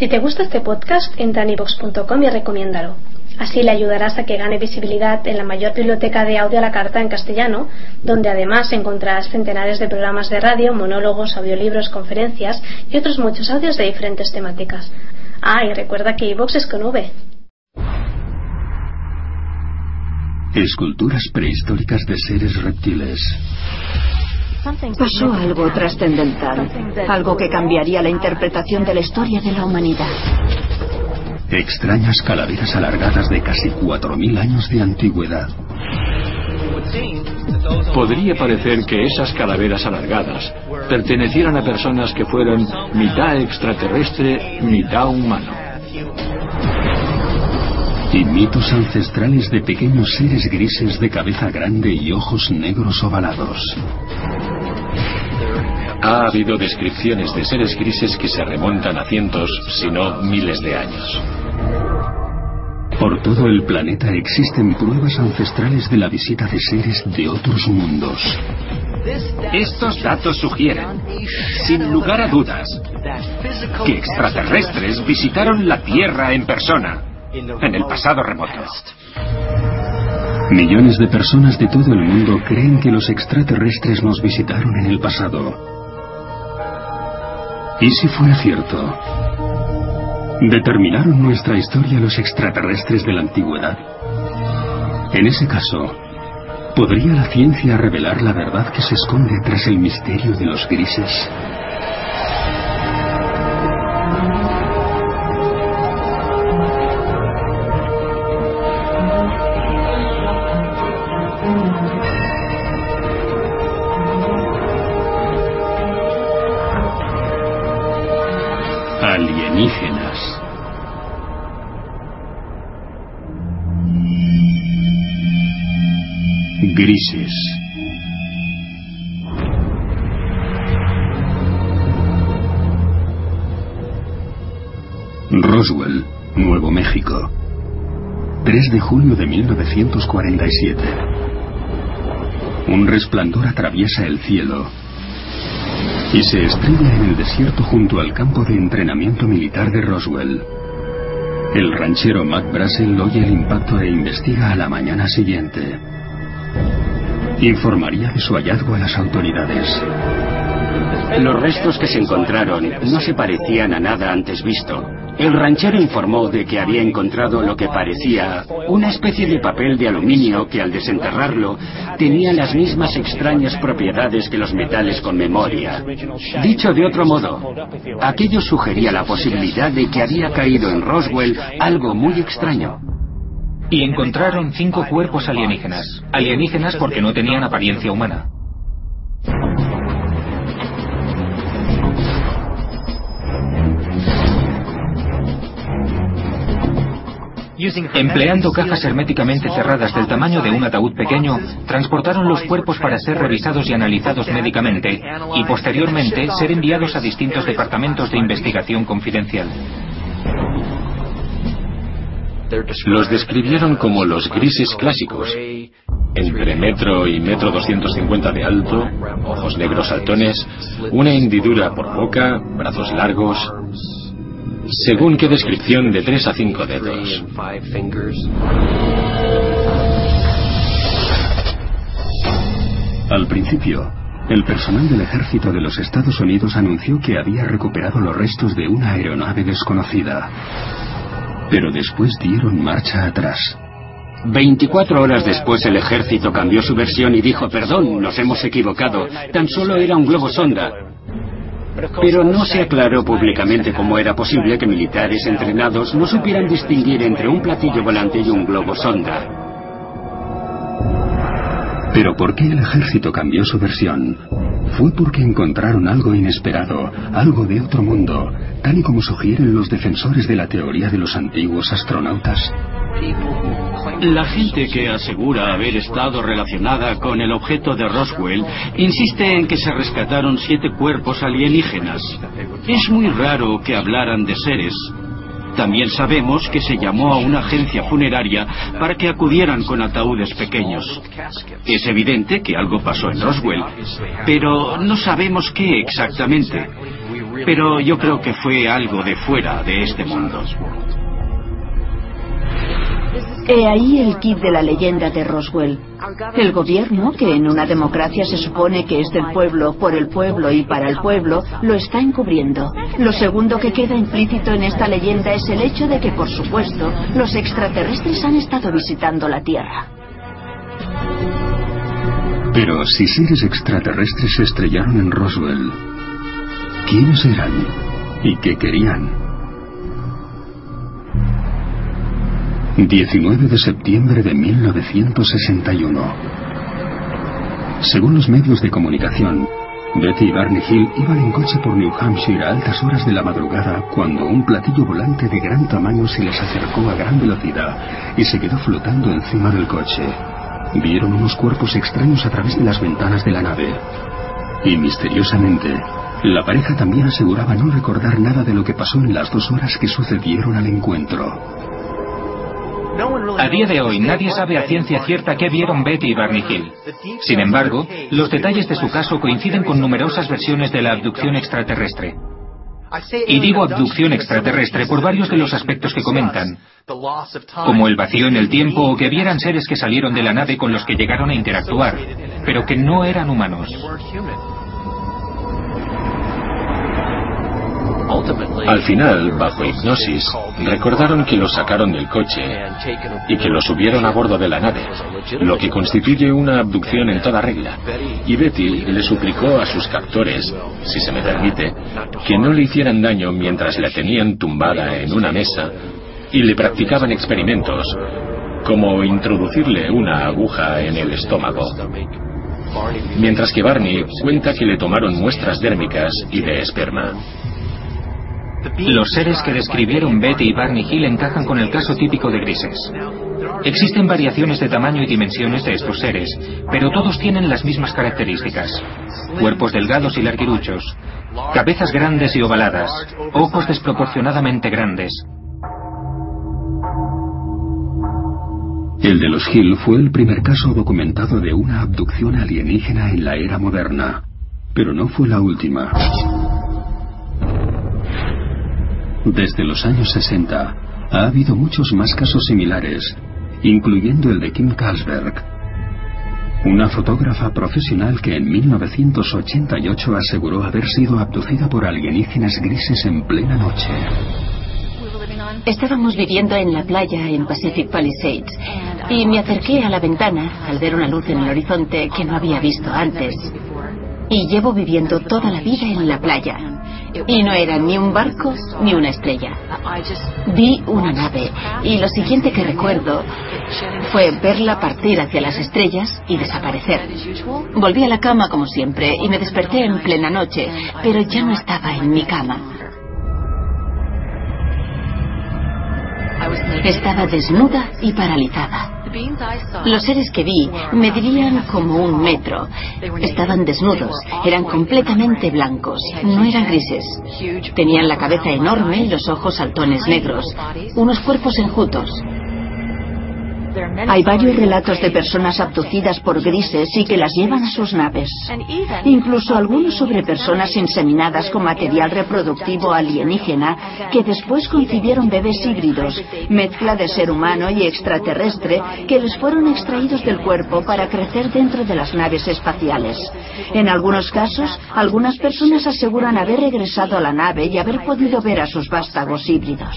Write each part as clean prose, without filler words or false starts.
Si te gusta este podcast, entra en iVoox.com y recomiéndalo. Así le ayudarás a que gane visibilidad en la mayor biblioteca de audio a la carta en castellano, donde además encontrarás centenares de programas de radio, monólogos, audiolibros, conferencias y otros muchos audios de diferentes temáticas. Ah, y recuerda que iVoox es con V. Esculturas prehistóricas de seres reptiles. Pasó algo trascendental, algo que cambiaría la interpretación de la historia de la humanidad. Extrañas calaveras alargadas de casi 4.000 años de antigüedad. Podría parecer que esas calaveras alargadas pertenecieran a personas que fueran mitad extraterrestre, mitad humano. Y mitos ancestrales de pequeños seres grises de cabeza grande y ojos negros ovalados. Ha habido descripciones de seres grises que se remontan a cientos, si no miles de años. Por todo el planeta existen pruebas ancestrales de la visita de seres de otros mundos. Estos datos sugieren, sin lugar a dudas, que extraterrestres visitaron la Tierra en persona, en el pasado remoto. Millones de personas de todo el mundo creen que los extraterrestres nos visitaron en el pasado. ¿Y si fuera cierto? ¿Determinaron nuestra historia los extraterrestres de la antigüedad? En ese caso, ¿podría la ciencia revelar la verdad que se esconde tras el misterio de los grises? Alienígenas. Grises. Roswell, Nuevo México. 3 de julio de 1947. Un resplandor atraviesa el cielo y se estrella en el desierto junto al campo de entrenamiento militar de Roswell. El ranchero Mac Brazel oye el impacto e investiga a la mañana siguiente. Informaría de su hallazgo a las autoridades. Los restos que se encontraron no se parecían a nada antes visto. El ranchero informó de que había encontrado lo que parecía una especie de papel de aluminio que al desenterrarlo tenía las mismas extrañas propiedades que los metales con memoria. Dicho de otro modo, aquello sugería la posibilidad de que había caído en Roswell algo muy extraño. Y encontraron 5 cuerpos alienígenas. Alienígenas porque no tenían apariencia humana. Empleando cajas herméticamente cerradas del tamaño de un ataúd pequeño, transportaron los cuerpos para ser revisados y analizados médicamente y posteriormente ser enviados a distintos departamentos de investigación confidencial. Los describieron como los grises clásicos, entre metro y metro 250 de alto, ojos negros saltones, una hendidura por boca, brazos largos. Según qué descripción, de 3 a 5 dedos. Al principio, el personal del ejército de los Estados Unidos anunció que había recuperado los restos de una aeronave desconocida. Pero después dieron marcha atrás. 24 horas después el ejército cambió su versión y dijo: perdón, nos hemos equivocado, tan solo era un globo sonda. Pero no se aclaró públicamente cómo era posible que militares entrenados no supieran distinguir entre un platillo volante y un globo sonda. ¿Pero por qué el ejército cambió su versión? Fue porque encontraron algo inesperado, algo de otro mundo, tal y como sugieren los defensores de la teoría de los antiguos astronautas. La gente que asegura haber estado relacionada con el objeto de Roswell insiste en que se rescataron 7 cuerpos alienígenas. Es muy raro que hablaran de seres. También sabemos que se llamó a una agencia funeraria para que acudieran con ataúdes pequeños. Es evidente que algo pasó en Roswell, pero no sabemos qué exactamente. pero yo creo que fue algo de fuera de este mundo. He ahí el kit de la leyenda de Roswell. El gobierno, que en una democracia se supone que es del pueblo, por el pueblo y para el pueblo, lo está encubriendo. Lo segundo que queda implícito en esta leyenda es el hecho de que, por supuesto, los extraterrestres han estado visitando la Tierra. Pero si seres extraterrestres se estrellaron en Roswell, ¿quiénes eran? ¿Y qué querían? 19 de septiembre de 1961. Según los medios de comunicación, Betty y Barney Hill iban en coche por New Hampshire a altas horas de la madrugada cuando un platillo volante de gran tamaño se les acercó a gran velocidad y se quedó flotando encima del coche. Vieron unos cuerpos extraños a través de las ventanas de la nave. Y misteriosamente, la pareja también aseguraba no recordar nada de lo que pasó en las 2 horas que sucedieron al encuentro. A día de hoy nadie sabe a ciencia cierta qué vieron Betty y Barney Hill. Sin embargo, los detalles de su caso coinciden con numerosas versiones de la abducción extraterrestre. Y digo abducción extraterrestre por varios de los aspectos que comentan, como el vacío en el tiempo o que vieran seres que salieron de la nave con los que llegaron a interactuar, pero que no eran humanos. Al final, bajo hipnosis, recordaron que los sacaron del coche y que los subieron a bordo de la nave, lo que constituye una abducción en toda regla. Y Betty le suplicó a sus captores, si se me permite, que no le hicieran daño mientras la tenían tumbada en una mesa y le practicaban experimentos, como introducirle una aguja en el estómago. Mientras que Barney cuenta que le tomaron muestras dérmicas y de esperma. Los seres que describieron Betty y Barney Hill encajan con el caso típico de grises. Existen variaciones de tamaño y dimensiones de estos seres, pero todos tienen las mismas características: cuerpos delgados y larguiruchos, cabezas grandes y ovaladas, ojos desproporcionadamente grandes. El de los Hill fue el primer caso documentado de una abducción alienígena en la era moderna, pero no fue la última. Desde los años 60 ha habido muchos más casos similares, incluyendo el de Kim Carlsberg, una fotógrafa profesional que en 1988 aseguró haber sido abducida por alienígenas grises en plena noche. Estábamos viviendo en la playa en Pacific Palisades y me acerqué a la ventana al ver una luz en el horizonte que no había visto antes. Y llevo viviendo toda la vida en la playa. Y no era ni un barco ni una estrella. Vi una nave y lo siguiente que recuerdo fue verla partir hacia las estrellas y desaparecer. Volví a la cama como siempre y me desperté en plena noche, pero ya no estaba en mi cama. Estaba desnuda y paralizada. Los seres que vi medirían como 1 metro. Estaban desnudos, eran completamente blancos, no eran grises. Tenían la cabeza enorme y los ojos saltones negros, unos cuerpos enjutos. Hay varios relatos de personas abducidas por grises y que las llevan a sus naves. Incluso algunos sobre personas inseminadas con material reproductivo alienígena que después concibieron bebés híbridos, mezcla de ser humano y extraterrestre, que les fueron extraídos del cuerpo para crecer dentro de las naves espaciales. En algunos casos, algunas personas aseguran haber regresado a la nave y haber podido ver a sus vástagos híbridos.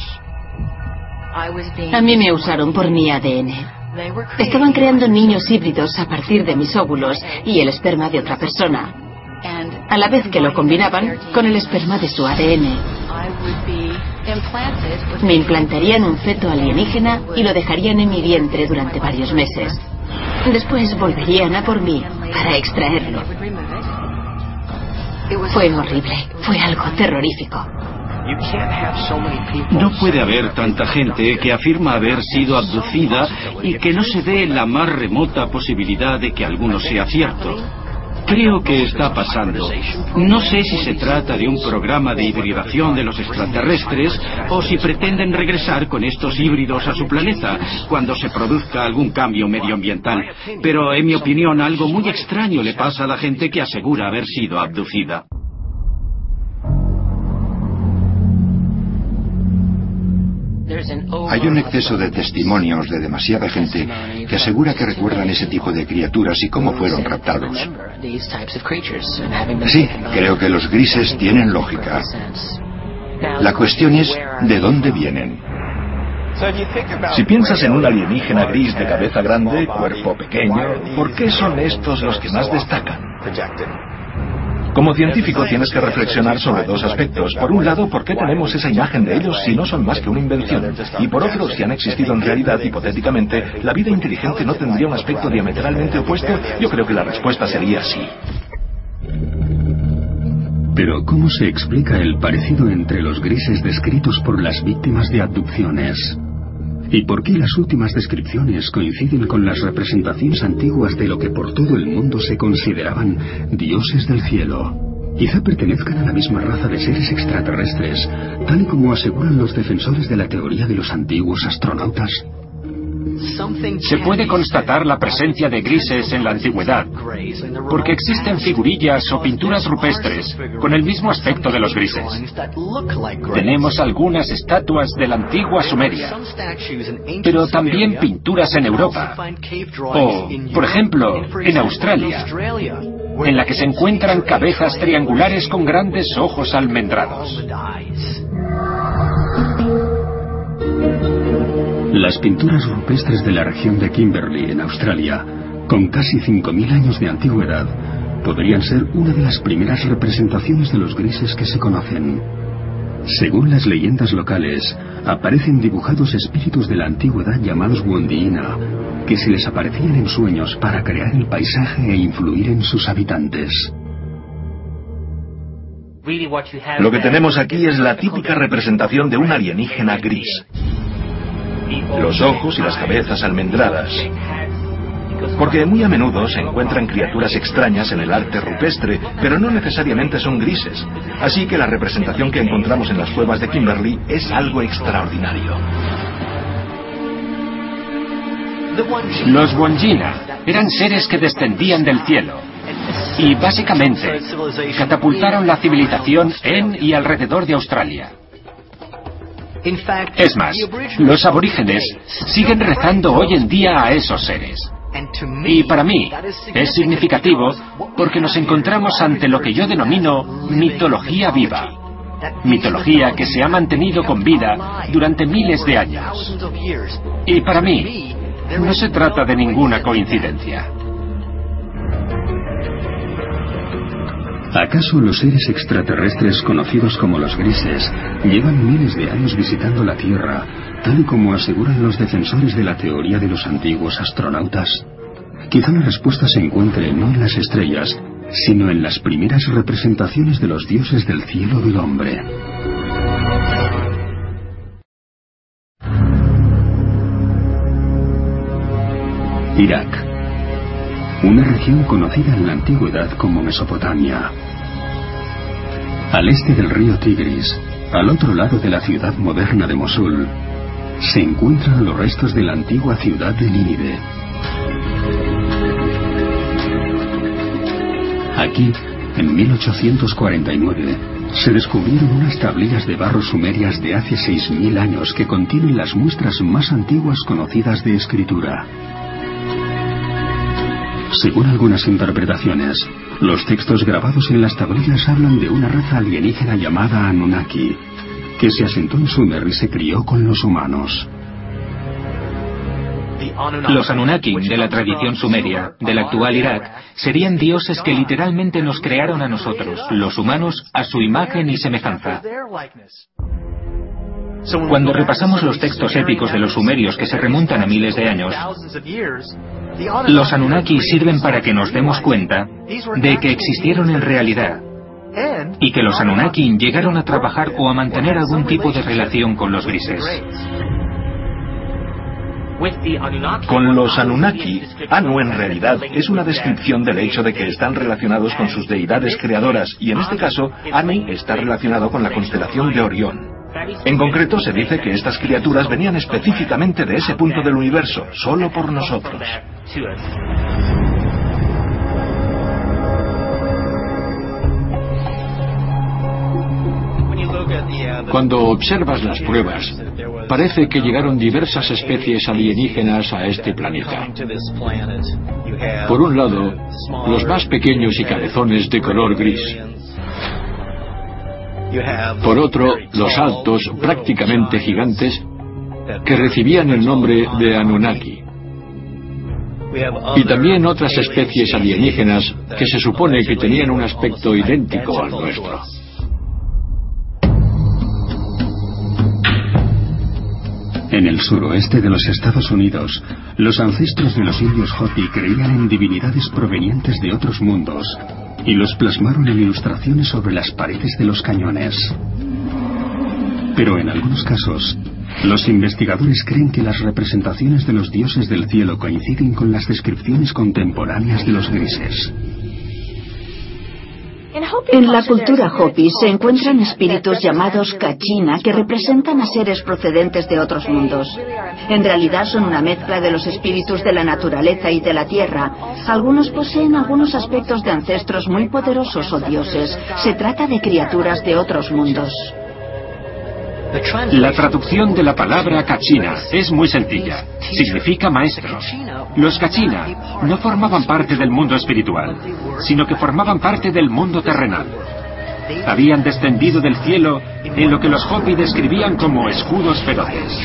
A mí me usaron por mi ADN. Estaban creando niños híbridos a partir de mis óvulos y el esperma de otra persona, a la vez que lo combinaban con el esperma de su ADN. Me implantarían un feto alienígena y lo dejarían en mi vientre durante varios meses. Después volverían a por mí para extraerlo. Fue horrible, fue algo terrorífico. No puede haber tanta gente que afirma haber sido abducida y que no se dé la más remota posibilidad de que alguno sea cierto. Creo que está pasando. No sé si se trata de un programa de hibridación de los extraterrestres o si pretenden regresar con estos híbridos a su planeta cuando se produzca algún cambio medioambiental. Pero, en mi opinión, algo muy extraño le pasa a la gente que asegura haber sido abducida. Hay un exceso de testimonios de demasiada gente que asegura que recuerdan ese tipo de criaturas y cómo fueron raptados. Sí, creo que los grises tienen lógica. La cuestión es ¿de dónde vienen? Si piensas en un alienígena gris de cabeza grande, cuerpo pequeño, ¿por qué son estos los que más destacan? Como científico tienes que reflexionar sobre dos aspectos. Por un lado, ¿por qué tenemos esa imagen de ellos si no son más que una invención? Y por otro, si han existido en realidad, hipotéticamente, ¿la vida inteligente no tendría un aspecto diametralmente opuesto? Yo creo que la respuesta sería sí. Pero ¿cómo se explica el parecido entre los grises descritos por las víctimas de abducciones? ¿Y por qué las últimas descripciones coinciden con las representaciones antiguas de lo que por todo el mundo se consideraban dioses del cielo? Quizá pertenezcan a la misma raza de seres extraterrestres, tal y como aseguran los defensores de la teoría de los antiguos astronautas. Se puede constatar la presencia de grises en la antigüedad, porque existen figurillas o pinturas rupestres con el mismo aspecto de los grises. Tenemos algunas estatuas de la antigua Sumeria, pero también pinturas en Europa, o, por ejemplo, en Australia, en la que se encuentran cabezas triangulares con grandes ojos almendrados. Las pinturas rupestres de la región de Kimberley, en Australia, con casi 5.000 años de antigüedad, podrían ser una de las primeras representaciones de los grises que se conocen. Según las leyendas locales, aparecen dibujados espíritus de la antigüedad llamados Wondiina, que se les aparecían en sueños para crear el paisaje e influir en sus habitantes. Lo que tenemos aquí es la típica representación de un alienígena gris. Los ojos y las cabezas almendradas. Porque muy a menudo se encuentran criaturas extrañas en el arte rupestre, pero no necesariamente son grises. Así que la representación que encontramos en las cuevas de Kimberley es algo extraordinario. Los Wondiina eran seres que descendían del cielo y básicamente catapultaron la civilización en y alrededor de Australia. Es más, los aborígenes siguen rezando hoy en día a esos seres. Y para mí es significativo porque nos encontramos ante lo que yo denomino mitología viva. Mitología que se ha mantenido con vida durante miles de años. Y para mí, no se trata de ninguna coincidencia. ¿Acaso los seres extraterrestres conocidos como los grises llevan miles de años visitando la Tierra, tal y como aseguran los defensores de la teoría de los antiguos astronautas? Quizá la respuesta se encuentre no en las estrellas, sino en las primeras representaciones de los dioses del cielo del hombre. Irak, una región conocida en la antigüedad como Mesopotamia. Al este del río Tigris, al otro lado de la ciudad moderna de Mosul, se encuentran los restos de la antigua ciudad de Nínive. Aquí, en 1849, se descubrieron unas tablillas de barro sumerias de hace 6.000 años que contienen las muestras más antiguas conocidas de escritura. Según algunas interpretaciones, los textos grabados en las tablillas hablan de una raza alienígena llamada Anunnaki, que se asentó en Sumer y se crió con los humanos. Los Anunnaki, de la tradición sumeria, del actual Irak, serían dioses que literalmente nos crearon a nosotros, los humanos, a su imagen y semejanza. Cuando repasamos los textos épicos de los sumerios que se remontan a miles de años, los Anunnaki sirven para que nos demos cuenta de que existieron en realidad y que los Anunnaki llegaron a trabajar o a mantener algún tipo de relación con los grises. Con los Anunnaki, Anu en realidad es una descripción del hecho de que están relacionados con sus deidades creadoras y en este caso, Ani está relacionado con la constelación de Orión. En concreto, se dice que estas criaturas venían específicamente de ese punto del universo, solo por nosotros. Cuando observas las pruebas, parece que llegaron diversas especies alienígenas a este planeta. Por un lado, los más pequeños y cabezones de color gris. Por otro, los altos, prácticamente gigantes, que recibían el nombre de Anunnaki. Y también otras especies alienígenas que se supone que tenían un aspecto idéntico al nuestro. En el suroeste de los Estados Unidos, los ancestros de los indios Hopi creían en divinidades provenientes de otros mundos y los plasmaron en ilustraciones sobre las paredes de los cañones. Pero en algunos casos, los investigadores creen que las representaciones de los dioses del cielo coinciden con las descripciones contemporáneas de los grises. En la cultura Hopi se encuentran espíritus llamados Kachina que representan a seres procedentes de otros mundos. En realidad son una mezcla de los espíritus de la naturaleza y de la tierra. Algunos poseen algunos aspectos de ancestros muy poderosos o dioses. Se trata de criaturas de otros mundos. La traducción de la palabra Kachina es muy sencilla. Significa maestros. Los Kachina no formaban parte del mundo espiritual, sino que formaban parte del mundo terrenal. Habían descendido del cielo en lo que los Hopi describían como escudos feroces.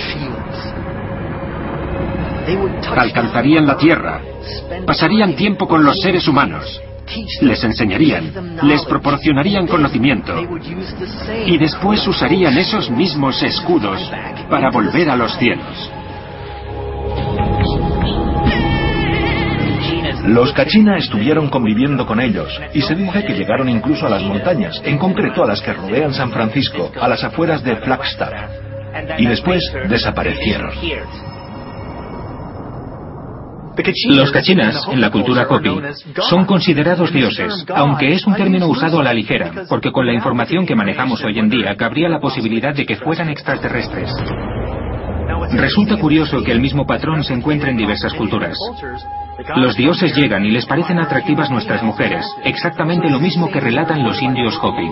Alcanzarían la tierra, pasarían tiempo con los seres humanos, les enseñarían, les proporcionarían conocimiento y después usarían esos mismos escudos para volver a los cielos. Los Kachina estuvieron conviviendo con ellos y se dice que llegaron incluso a las montañas, en concreto a las que rodean San Francisco, a las afueras de Flagstaff, y después desaparecieron. Los Kachinas, en la cultura Hopi, son considerados dioses, aunque es un término usado a la ligera, porque con la información que manejamos hoy en día cabría la posibilidad de que fueran extraterrestres. Resulta curioso que el mismo patrón se encuentre en diversas culturas. Los dioses llegan y les parecen atractivas nuestras mujeres, exactamente lo mismo que relatan los indios Hopi.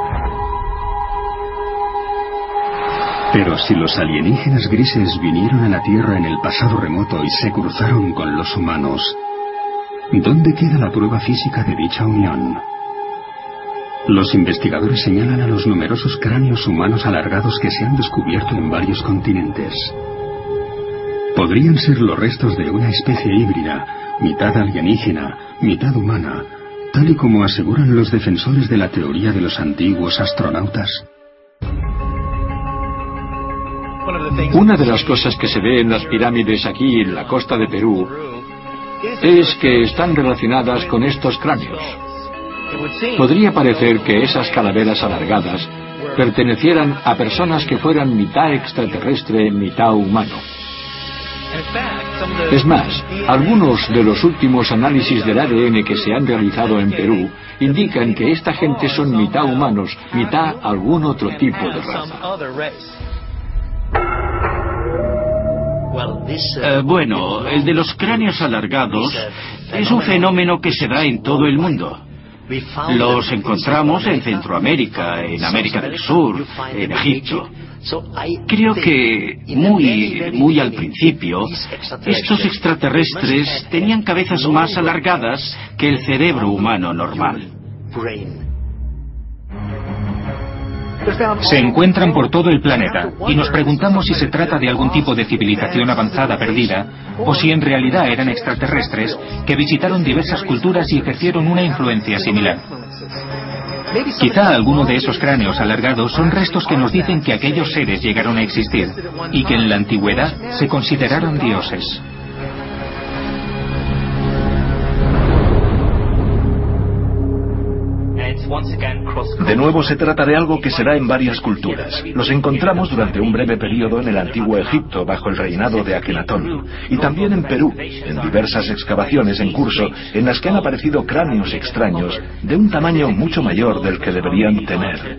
Pero si los alienígenas grises vinieron a la Tierra en el pasado remoto y se cruzaron con los humanos, ¿dónde queda la prueba física de dicha unión? Los investigadores señalan a los numerosos cráneos humanos alargados que se han descubierto en varios continentes. Podrían ser los restos de una especie híbrida, mitad alienígena, mitad humana, tal y como aseguran los defensores de la teoría de los antiguos astronautas. Una de las cosas que se ve en las pirámides aquí en la costa de Perú es que están relacionadas con estos cráneos. Podría parecer que esas calaveras alargadas pertenecieran a personas que fueran mitad extraterrestre, mitad humano. Es más, algunos de los últimos análisis del ADN que se han realizado en Perú indican que esta gente son mitad humanos, mitad algún otro tipo de raza. Bueno, el de los cráneos alargados es un fenómeno que se da en todo el mundo. Los encontramos en Centroamérica, en América del Sur, en Egipto. Creo que muy al principio, estos extraterrestres tenían cabezas más alargadas que el cerebro humano normal. Se encuentran por todo el planeta y nos preguntamos si se trata de algún tipo de civilización avanzada perdida o si en realidad eran extraterrestres que visitaron diversas culturas y ejercieron una influencia similar. Quizá alguno de esos cráneos alargados son restos que nos dicen que aquellos seres llegaron a existir y que en la antigüedad se consideraron dioses. De nuevo se trata de algo que se da en varias culturas. Los encontramos durante un breve periodo en el antiguo Egipto bajo el reinado de Akenatón y también en Perú, en diversas excavaciones en curso en las que han aparecido cráneos extraños de un tamaño mucho mayor del que deberían tener.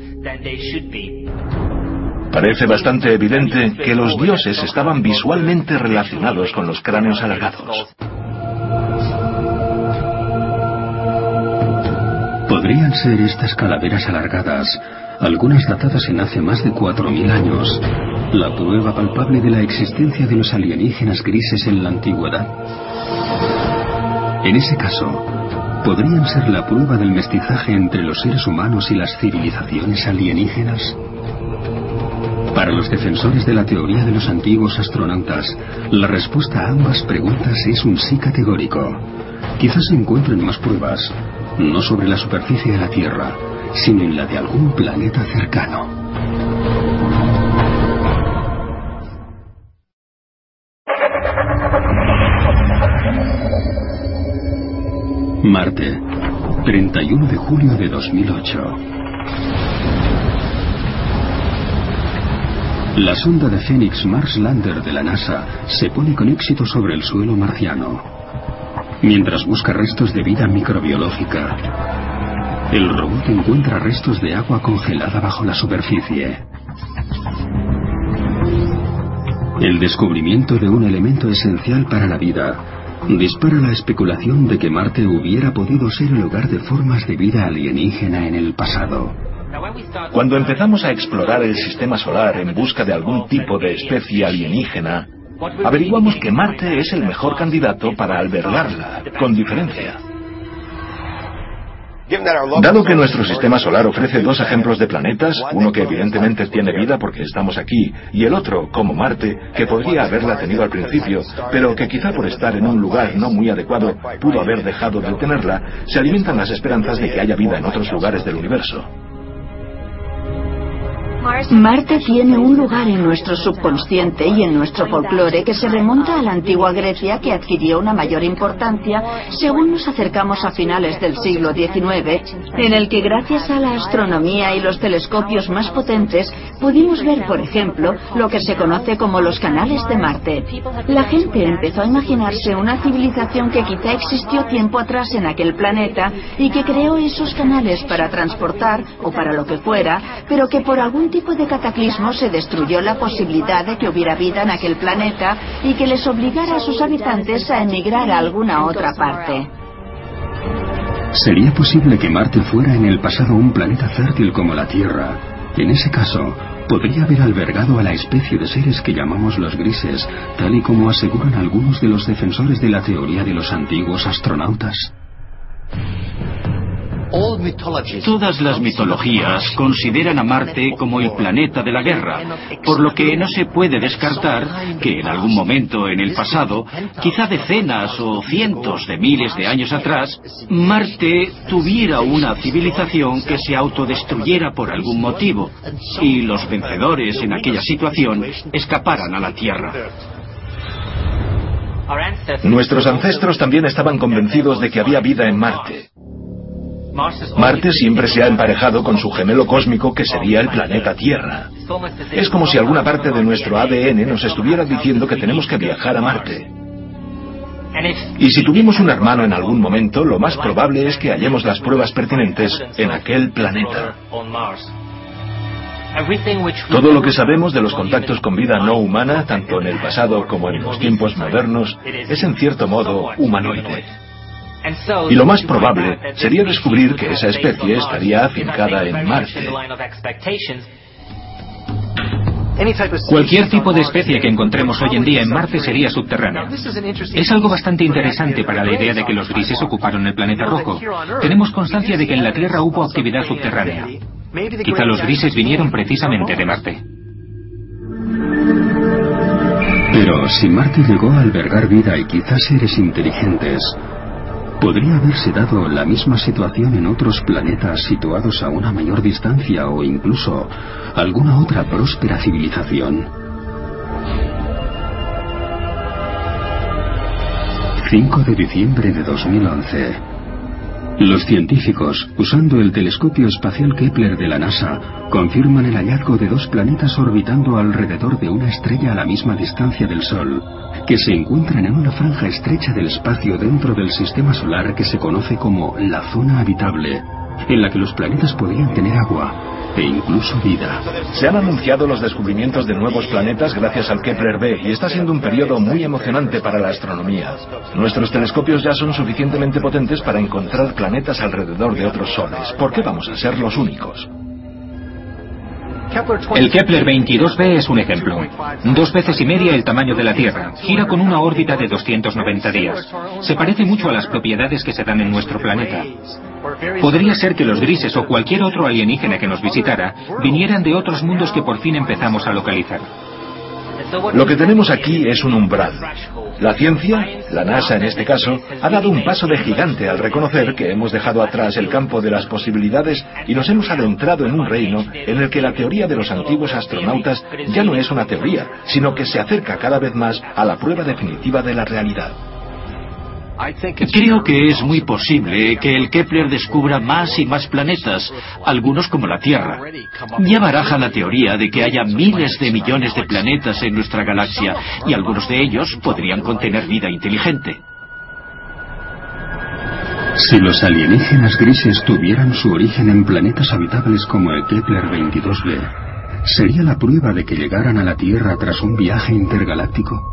Parece bastante evidente que los dioses estaban visualmente relacionados con los cráneos alargados. ¿Podrían ser estas calaveras alargadas algunas datadas en hace más de 4.000 años, la prueba palpable de la existencia de los alienígenas grises en la antigüedad. En ese caso, ¿podrían ser la prueba del mestizaje entre los seres humanos y las civilizaciones alienígenas? Para los defensores de la teoría de los antiguos astronautas, la respuesta a ambas preguntas es un sí categórico. Quizás se encuentren más pruebas, no sobre la superficie de la Tierra, sino en la de algún planeta cercano. Marte, 31 de julio de 2008. La sonda de Phoenix Mars Lander de la NASA se pone con éxito sobre el suelo marciano, mientras busca restos de vida microbiológica. El robot encuentra restos de agua congelada bajo la superficie. El descubrimiento de un elemento esencial para la vida dispara la especulación de que Marte hubiera podido ser el hogar de formas de vida alienígena en el pasado. Cuando empezamos a explorar el sistema solar en busca de algún tipo de especie alienígena, averiguamos que Marte es el mejor candidato para albergarla, con diferencia. Dado que nuestro sistema solar ofrece dos ejemplos de planetas, uno que evidentemente tiene vida porque estamos aquí, y el otro, como Marte, que podría haberla tenido al principio, pero que quizá por estar en un lugar no muy adecuado pudo haber dejado de tenerla, se alimentan las esperanzas de que haya vida en otros lugares del universo. Marte tiene un lugar en nuestro subconsciente y en nuestro folclore que se remonta a la antigua Grecia, que adquirió una mayor importancia según nos acercamos a finales del siglo XIX, en el que gracias a la astronomía y los telescopios más potentes pudimos ver, por ejemplo, lo que se conoce como los canales de Marte. La gente empezó a imaginarse una civilización que quizá existió tiempo atrás en aquel planeta y que creó esos canales para transportar, o para lo que fuera, pero que por algún tipo de cataclismo se destruyó la posibilidad de que hubiera vida en aquel planeta y que les obligara a sus habitantes a emigrar a alguna otra parte. ¿Sería posible que Marte fuera en el pasado un planeta fértil como la Tierra? En ese caso, podría haber albergado a la especie de seres que llamamos los grises, tal y como aseguran algunos de los defensores de la teoría de los antiguos astronautas. Todas las mitologías consideran a Marte como el planeta de la guerra, por lo que no se puede descartar que en algún momento en el pasado, quizá decenas o cientos de miles de años atrás, Marte tuviera una civilización que se autodestruyera por algún motivo, y los vencedores en aquella situación escaparan a la Tierra. Nuestros ancestros también estaban convencidos de que había vida en Marte. Marte siempre se ha emparejado con su gemelo cósmico, que sería el planeta Tierra. Es como si alguna parte de nuestro ADN nos estuviera diciendo que tenemos que viajar a Marte. Y si tuvimos un hermano en algún momento, lo más probable es que hallemos las pruebas pertinentes en aquel planeta. Todo lo que sabemos de los contactos con vida no humana, tanto en el pasado como en los tiempos modernos, es en cierto modo humanoide. Y lo más probable sería descubrir que esa especie estaría afincada en Marte. Cualquier tipo de especie que encontremos hoy en día en Marte sería subterránea. Es algo bastante interesante para la idea de que los grises ocuparon el planeta rojo. Tenemos constancia de que en la Tierra hubo actividad subterránea. Quizá los grises vinieron precisamente de Marte. Pero si Marte llegó a albergar vida y quizás seres inteligentes, ¿podría haberse dado la misma situación en otros planetas situados a una mayor distancia o incluso alguna otra próspera civilización? 5 de diciembre de 2011. Los científicos, usando el telescopio espacial Kepler de la NASA, confirman el hallazgo de dos planetas orbitando alrededor de una estrella a la misma distancia del Sol, que se encuentran en una franja estrecha del espacio dentro del sistema solar que se conoce como la zona habitable, en la que los planetas podrían tener agua e incluso vida. Se han anunciado los descubrimientos de nuevos planetas gracias al Kepler B y está siendo un periodo muy emocionante para la astronomía. Nuestros telescopios ya son suficientemente potentes para encontrar planetas alrededor de otros soles. ¿Por qué vamos a ser los únicos? El Kepler 22b es un ejemplo. 2 veces y media el tamaño de la Tierra. Gira con una órbita de 290 días. Se parece mucho a las propiedades que se dan en nuestro planeta. Podría ser que los grises o cualquier otro alienígena que nos visitara vinieran de otros mundos que por fin empezamos a localizar. Lo que tenemos aquí es un umbral. La ciencia, la NASA en este caso, ha dado un paso de gigante al reconocer que hemos dejado atrás el campo de las posibilidades y nos hemos adentrado en un reino en el que la teoría de los antiguos astronautas ya no es una teoría, sino que se acerca cada vez más a la prueba definitiva de la realidad. Creo que es muy posible que el Kepler descubra más y más planetas, algunos como la Tierra. Ya baraja la teoría de que haya miles de millones de planetas en nuestra galaxia y algunos de ellos podrían contener vida inteligente. Si los alienígenas grises tuvieran su origen en planetas habitables como el Kepler 22b, ¿sería la prueba de que llegaran a la Tierra tras un viaje intergaláctico?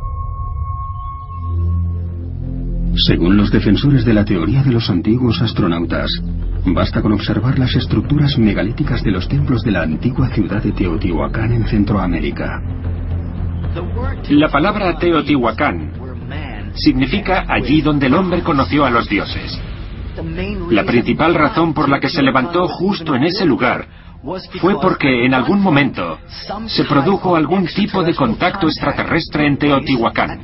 Según los defensores de la teoría de los antiguos astronautas, basta con observar las estructuras megalíticas de los templos de la antigua ciudad de Teotihuacán en Centroamérica. La palabra Teotihuacán significa allí donde el hombre conoció a los dioses. La principal razón por la que se levantó justo en ese lugar fue porque en algún momento se produjo algún tipo de contacto extraterrestre en Teotihuacán.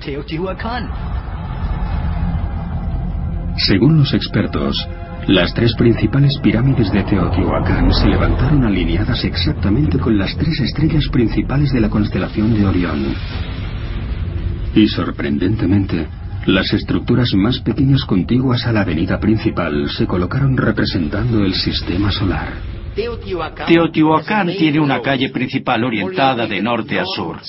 Según los expertos, las 3 principales pirámides de Teotihuacán se levantaron alineadas exactamente con las 3 estrellas principales de la constelación de Orión. Y sorprendentemente, las estructuras más pequeñas contiguas a la avenida principal se colocaron representando el sistema solar. Teotihuacán tiene una calle principal orientada de norte a sur.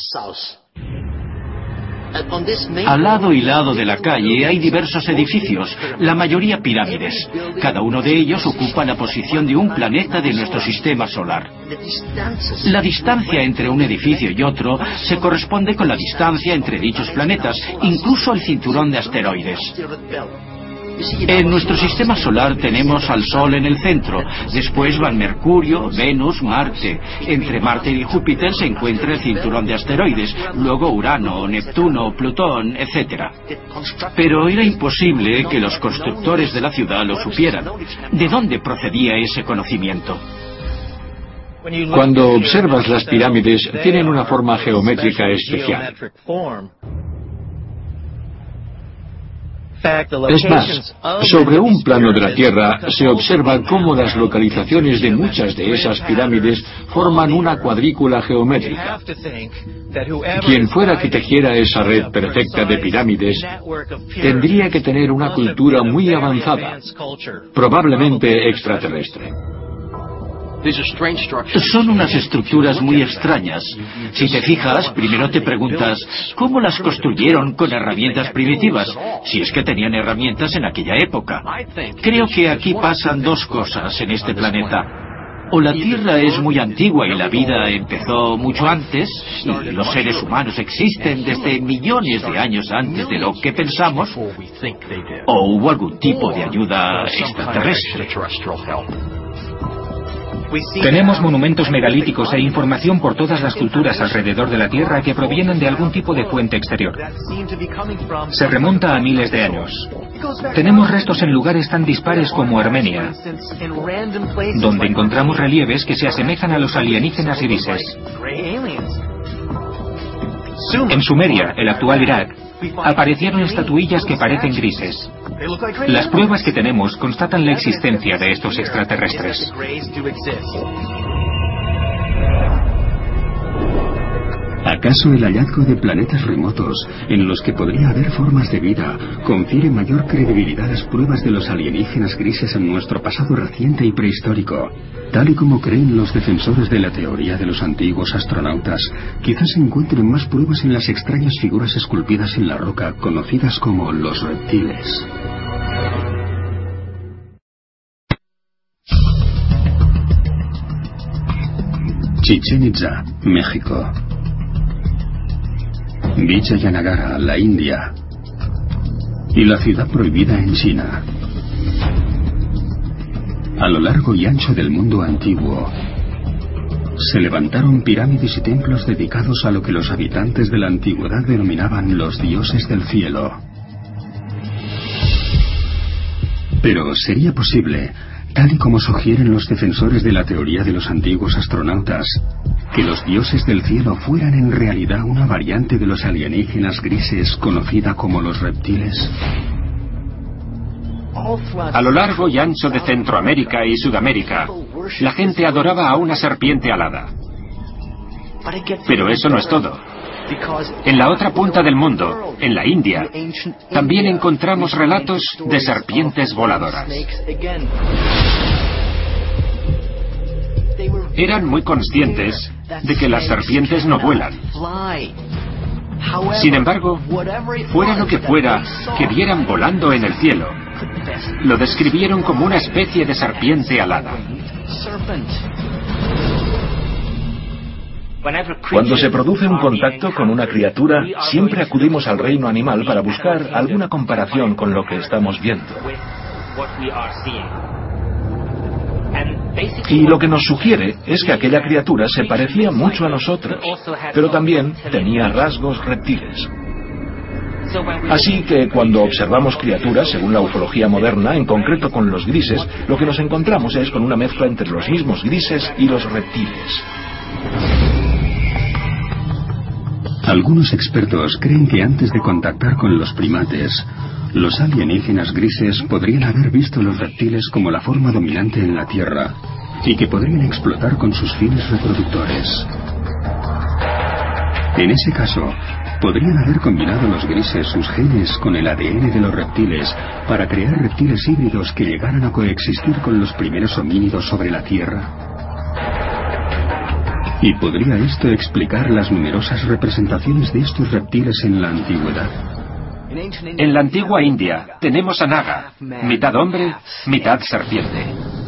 Al lado y lado de la calle hay diversos edificios, la mayoría pirámides. Cada uno de ellos ocupa la posición de un planeta de nuestro sistema solar. La distancia entre un edificio y otro se corresponde con la distancia entre dichos planetas, incluso el cinturón de asteroides. En nuestro sistema solar tenemos al Sol en el centro, después van Mercurio, Venus, Marte. Entre Marte y Júpiter se encuentra el cinturón de asteroides, luego Urano, Neptuno, Plutón, etc. Pero era imposible que los constructores de la ciudad lo supieran. ¿De dónde procedía ese conocimiento? Cuando observas las pirámides, tienen una forma geométrica especial. Es más, sobre un plano de la Tierra se observa cómo las localizaciones de muchas de esas pirámides forman una cuadrícula geométrica. Quien fuera que tejiera esa red perfecta de pirámides tendría que tener una cultura muy avanzada, probablemente extraterrestre. Son unas estructuras muy extrañas. Si te fijas, primero te preguntas, ¿cómo las construyeron con herramientas primitivas? Si es que tenían herramientas en aquella época. Creo que aquí pasan 2 cosas en este planeta. O la Tierra es muy antigua y la vida empezó mucho antes, y los seres humanos existen desde millones de años antes de lo que pensamos, o hubo algún tipo de ayuda extraterrestre. Tenemos monumentos megalíticos e información por todas las culturas alrededor de la Tierra que provienen de algún tipo de fuente exterior. Se remonta a miles de años. Tenemos restos en lugares tan dispares como Armenia, donde encontramos relieves que se asemejan a los alienígenas grises. En Sumeria, el actual Irak, aparecieron estatuillas que parecen grises. Las pruebas que tenemos constatan la existencia de estos extraterrestres. ¿Acaso el hallazgo de planetas remotos en los que podría haber formas de vida confiere mayor credibilidad a las pruebas de los alienígenas grises en nuestro pasado reciente y prehistórico? Tal y como creen los defensores de la teoría de los antiguos astronautas, quizás se encuentren más pruebas en las extrañas figuras esculpidas en la roca conocidas como los reptiles. Chichén Itzá, México. Vijayanagara, la India. Y la ciudad prohibida en China. A lo largo y ancho del mundo antiguo, se levantaron pirámides y templos dedicados a lo que los habitantes de la antigüedad denominaban los dioses del cielo. Pero ¿sería posible, tal y como sugieren los defensores de la teoría de los antiguos astronautas, que los dioses del cielo fueran en realidad una variante de los alienígenas grises conocida como los reptiles? A lo largo y ancho de Centroamérica y Sudamérica, la gente adoraba a una serpiente alada. Pero eso no es todo. En la otra punta del mundo, en la India, también encontramos relatos de serpientes voladoras. Eran muy conscientes de que las serpientes no vuelan. Sin embargo, fuera lo que fuera que vieran volando en el cielo, lo describieron como una especie de serpiente alada. Cuando se produce un contacto con una criatura, siempre acudimos al reino animal para buscar alguna comparación con lo que estamos viendo. Y lo que nos sugiere es que aquella criatura se parecía mucho a nosotros, pero también tenía rasgos reptiles. Así que cuando observamos criaturas, según la ufología moderna, en concreto con los grises, lo que nos encontramos es con una mezcla entre los mismos grises y los reptiles. Algunos expertos creen que antes de contactar con los primates, los alienígenas grises podrían haber visto los reptiles como la forma dominante en la Tierra y que podrían explotar con sus fines reproductores. En ese caso, podrían haber combinado los grises sus genes con el ADN de los reptiles para crear reptiles híbridos que llegaran a coexistir con los primeros homínidos sobre la Tierra. ¿Y podría esto explicar las numerosas representaciones de estos reptiles en la antigüedad? En la antigua India tenemos a Naga, mitad hombre, mitad serpiente.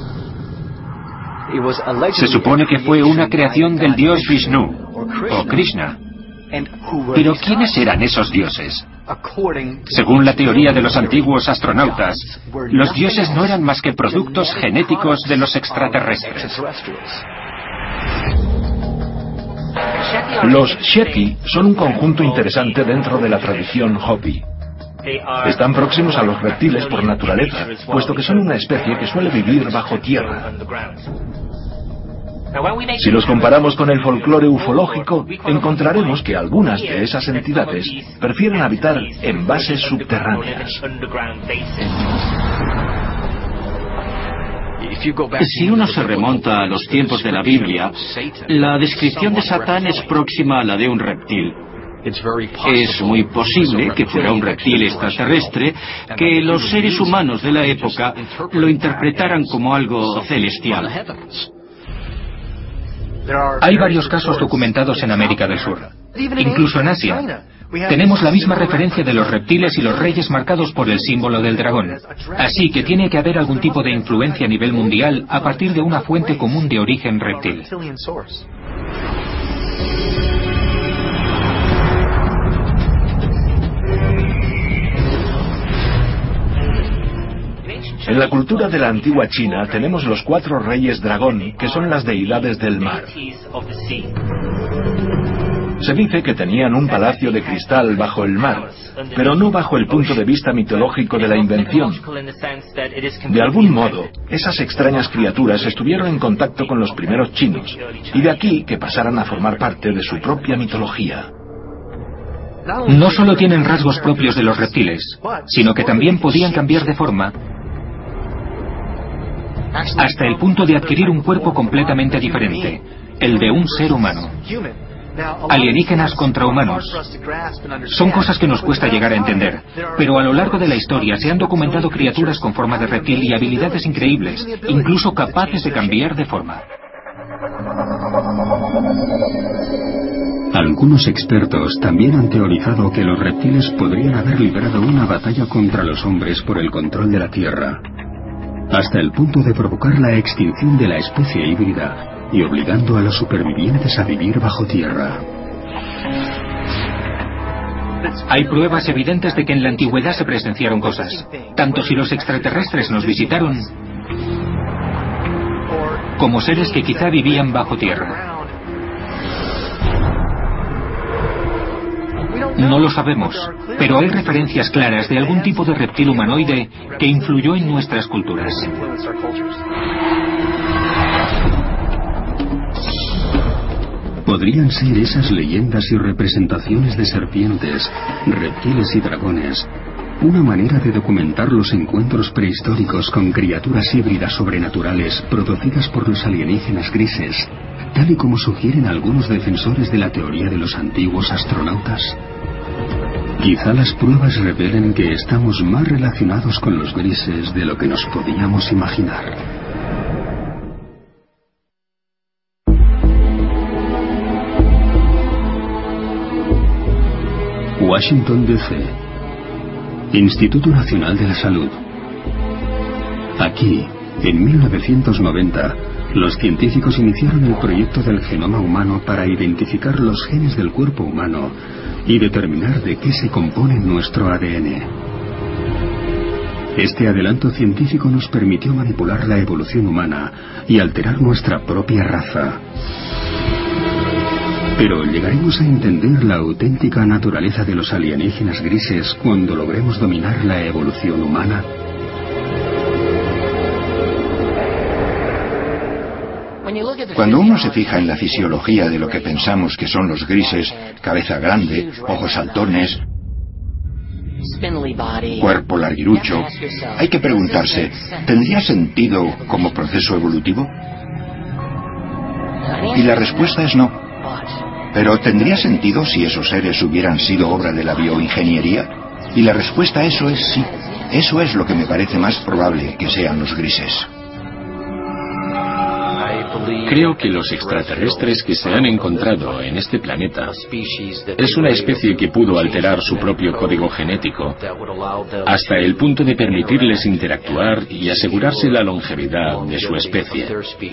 Se supone que fue una creación del dios Vishnu, o Krishna. Pero ¿quiénes eran esos dioses? Según la teoría de los antiguos astronautas, los dioses no eran más que productos genéticos de los extraterrestres. Los Sheki son un conjunto interesante dentro de la tradición Hopi. Están próximos a los reptiles por naturaleza, puesto que son una especie que suele vivir bajo tierra. Si los comparamos con el folclore ufológico, encontraremos que algunas de esas entidades prefieren habitar en bases subterráneas. Si uno se remonta a los tiempos de la Biblia, la descripción de Satán es próxima a la de un reptil. Es muy posible que fuera un reptil extraterrestre, que los seres humanos de la época lo interpretaran como algo celestial. Hay varios casos documentados en América del Sur, incluso en Asia. Tenemos la misma referencia de los reptiles y los reyes marcados por el símbolo del dragón. Así que tiene que haber algún tipo de influencia a nivel mundial a partir de una fuente común de origen reptil. En la cultura de la antigua China tenemos los 4 reyes dragón, que son las deidades del mar. Se dice que tenían un palacio de cristal bajo el mar, pero no bajo el punto de vista mitológico de la invención. De algún modo, esas extrañas criaturas estuvieron en contacto con los primeros chinos, y de aquí que pasaran a formar parte de su propia mitología. No solo tienen rasgos propios de los reptiles, sino que también podían cambiar de forma hasta el punto de adquirir un cuerpo completamente diferente, el de un ser humano. Alienígenas contra humanos. Son cosas que nos cuesta llegar a entender, pero a lo largo de la historia se han documentado criaturas con forma de reptil y habilidades increíbles, incluso capaces de cambiar de forma. Algunos expertos también han teorizado que los reptiles podrían haber librado una batalla contra los hombres por el control de la Tierra, hasta el punto de provocar la extinción de la especie híbrida y obligando a los supervivientes a vivir bajo tierra. Hay pruebas evidentes de que en la antigüedad se presenciaron cosas, tanto si los extraterrestres nos visitaron, como seres que quizá vivían bajo tierra. No lo sabemos, pero hay referencias claras de algún tipo de reptil humanoide que influyó en nuestras culturas. Podrían ser esas leyendas y representaciones de serpientes, reptiles y dragones, una manera de documentar los encuentros prehistóricos con criaturas híbridas sobrenaturales producidas por los alienígenas grises, tal y como sugieren algunos defensores de la teoría de los antiguos astronautas. Quizá las pruebas revelen que estamos más relacionados con los grises de lo que nos podíamos imaginar. Washington, D.C. Instituto Nacional de la Salud. Aquí, en 1990, los científicos iniciaron el proyecto del genoma humano para identificar los genes del cuerpo humano y determinar de qué se compone nuestro ADN. Este adelanto científico nos permitió manipular la evolución humana y alterar nuestra propia raza. Pero ¿llegaremos a entender la auténtica naturaleza de los alienígenas grises cuando logremos dominar la evolución humana? Cuando uno se fija en la fisiología de lo que pensamos que son los grises, cabeza grande, ojos saltones, cuerpo larguirucho, hay que preguntarse, ¿tendría sentido como proceso evolutivo? Y la respuesta es no. Pero ¿tendría sentido si esos seres hubieran sido obra de la bioingeniería? Y la respuesta a eso es sí. Eso es lo que me parece más probable que sean los grises. Creo que los extraterrestres que se han encontrado en este planeta es una especie que pudo alterar su propio código genético hasta el punto de permitirles interactuar y asegurarse la longevidad de su especie.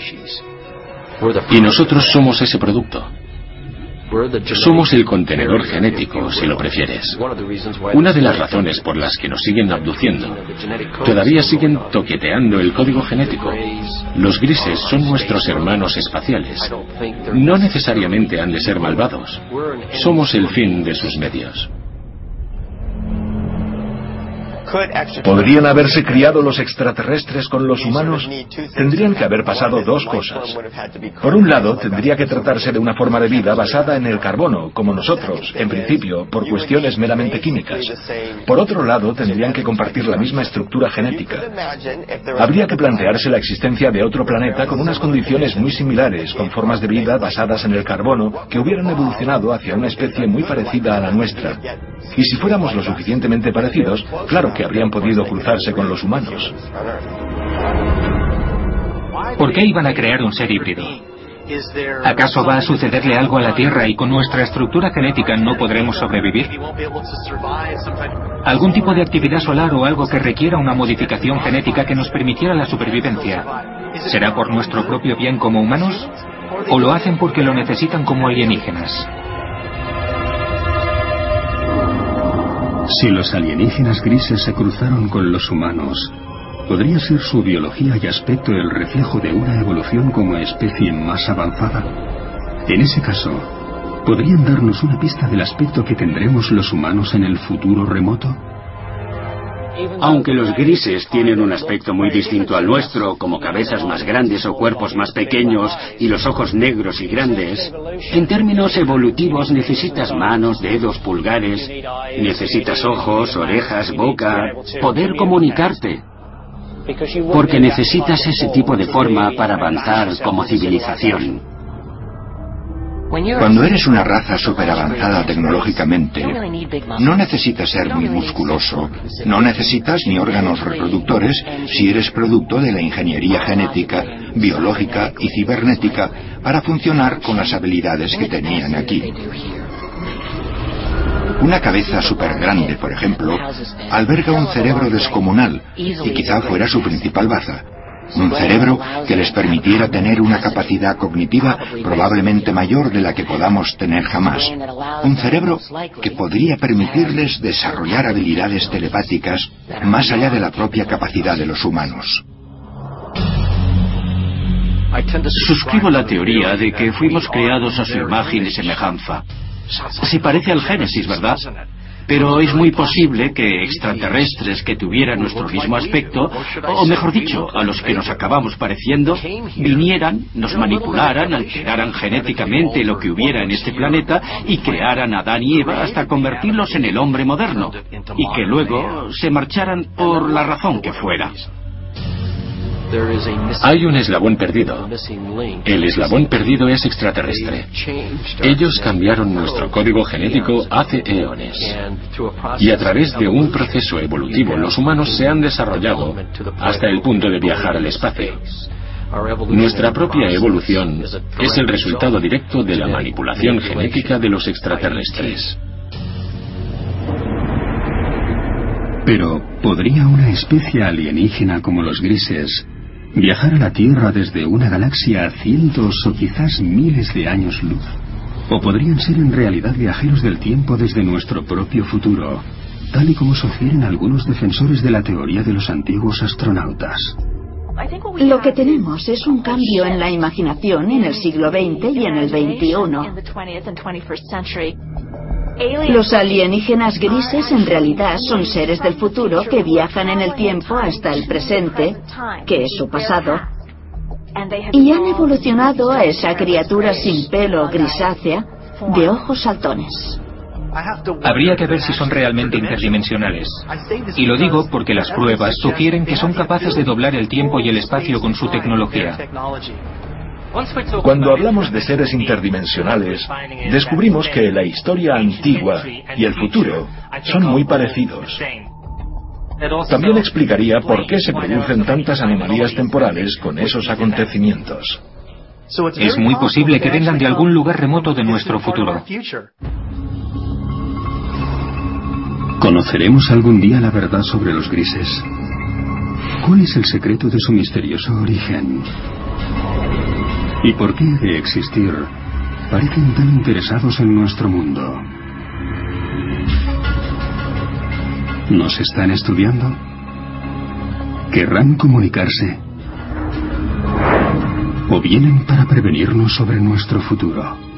Y nosotros somos ese producto. Somos el contenedor genético, si lo prefieres. Una de las razones por las que nos siguen abduciendo, todavía siguen toqueteando el código genético. Los grises son nuestros hermanos espaciales. No necesariamente han de ser malvados. Somos el fin de sus medios. ¿Podrían haberse criado los extraterrestres con los humanos? Tendrían que haber pasado dos cosas. Por un lado, tendría que tratarse de una forma de vida basada en el carbono, como nosotros, en principio, por cuestiones meramente químicas. Por otro lado, tendrían que compartir la misma estructura genética. Habría que plantearse la existencia de otro planeta con unas condiciones muy similares, con formas de vida basadas en el carbono, que hubieran evolucionado hacia una especie muy parecida a la nuestra. Y si fuéramos lo suficientemente parecidos, claro que habrían podido cruzarse con los humanos. ¿Por qué iban a crear un ser híbrido? ¿Acaso va a sucederle algo a la Tierra y con nuestra estructura genética no podremos sobrevivir? ¿Algún tipo de actividad solar o algo que requiera una modificación genética que nos permitiera la supervivencia? ¿Será por nuestro propio bien como humanos? ¿O lo hacen porque lo necesitan como alienígenas? Si los alienígenas grises se cruzaron con los humanos, ¿podría ser su biología y aspecto el reflejo de una evolución como especie más avanzada? En ese caso, ¿podrían darnos una pista del aspecto que tendremos los humanos en el futuro remoto? Aunque los grises tienen un aspecto muy distinto al nuestro, como cabezas más grandes o cuerpos más pequeños y los ojos negros y grandes, en términos evolutivos necesitas manos, dedos, pulgares, necesitas ojos, orejas, boca, poder comunicarte, porque necesitas ese tipo de forma para avanzar como civilización. Cuando eres una raza superavanzada tecnológicamente, no necesitas ser muy musculoso, no necesitas ni órganos reproductores si eres producto de la ingeniería genética, biológica y cibernética para funcionar con las habilidades que tenían aquí. Una cabeza supergrande, por ejemplo, alberga un cerebro descomunal y quizá fuera su principal baza. Un cerebro que les permitiera tener una capacidad cognitiva probablemente mayor de la que podamos tener jamás. Un cerebro que podría permitirles desarrollar habilidades telepáticas más allá de la propia capacidad de los humanos. Suscribo la teoría de que fuimos creados a su imagen y semejanza. Se parece al Génesis, ¿verdad? Pero es muy posible que extraterrestres que tuvieran nuestro mismo aspecto, o mejor dicho, a los que nos acabamos pareciendo, vinieran, nos manipularan, alteraran genéticamente lo que hubiera en este planeta y crearan a Adán y Eva hasta convertirlos en el hombre moderno, y que luego se marcharan por la razón que fuera. Hay un eslabón perdido. El eslabón perdido es extraterrestre. Ellos cambiaron nuestro código genético hace eones. Y a través de un proceso evolutivo, los humanos se han desarrollado hasta el punto de viajar al espacio. Nuestra propia evolución es el resultado directo de la manipulación genética de los extraterrestres. Pero, ¿podría una especie alienígena como los grises viajar a la Tierra desde una galaxia a cientos o quizás miles de años luz? ¿O podrían ser en realidad viajeros del tiempo desde nuestro propio futuro, tal y como sugieren algunos defensores de la teoría de los antiguos astronautas? Lo que tenemos es un cambio en la imaginación en el siglo XX y en el XXI. Los alienígenas grises en realidad son seres del futuro que viajan en el tiempo hasta el presente, que es su pasado, y han evolucionado a esa criatura sin pelo grisácea de ojos saltones. Habría que ver si son realmente interdimensionales. Y lo digo porque las pruebas sugieren que son capaces de doblar el tiempo y el espacio con su tecnología. Cuando hablamos de seres interdimensionales, descubrimos que la historia antigua y el futuro son muy parecidos. También explicaría por qué se producen tantas anomalías temporales con esos acontecimientos. Es muy posible que vengan de algún lugar remoto de nuestro futuro. ¿Conoceremos algún día la verdad sobre los grises? ¿Cuál es el secreto de su misterioso origen? ¿Y por qué, de existir, parecen tan interesados en nuestro mundo? ¿Nos están estudiando? ¿Querrán comunicarse? ¿O vienen para prevenirnos sobre nuestro futuro?